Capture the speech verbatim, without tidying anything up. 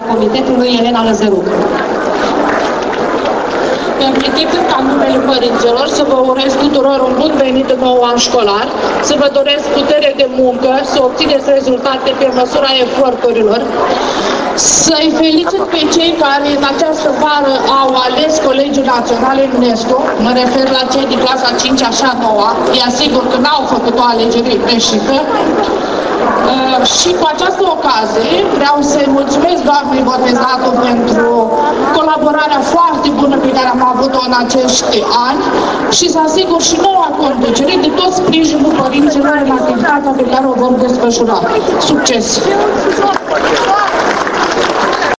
Comitetului Elena Lăzăruc. Permiteți-mi ca numele părinților să vă urez tuturor un bun venit în nou an școlar, să vă doresc putere de muncă, să obțineți rezultate pe măsura eforturilor, să-i felicit pe cei care în această vară au ales Colegiul Național UNESCO, mă refer la cei din clasa cincea și a noua, e asigur că n-au făcut o alegere greșită. Uh, și cu această ocazie vreau să-i mulțumesc doamnei Botezatu pentru colaborarea foarte bună pe care am avut-o în acești ani și să asigur și noua conducere de tot sprijinul părinților în activitatea pe care o vom desfășura. Succes!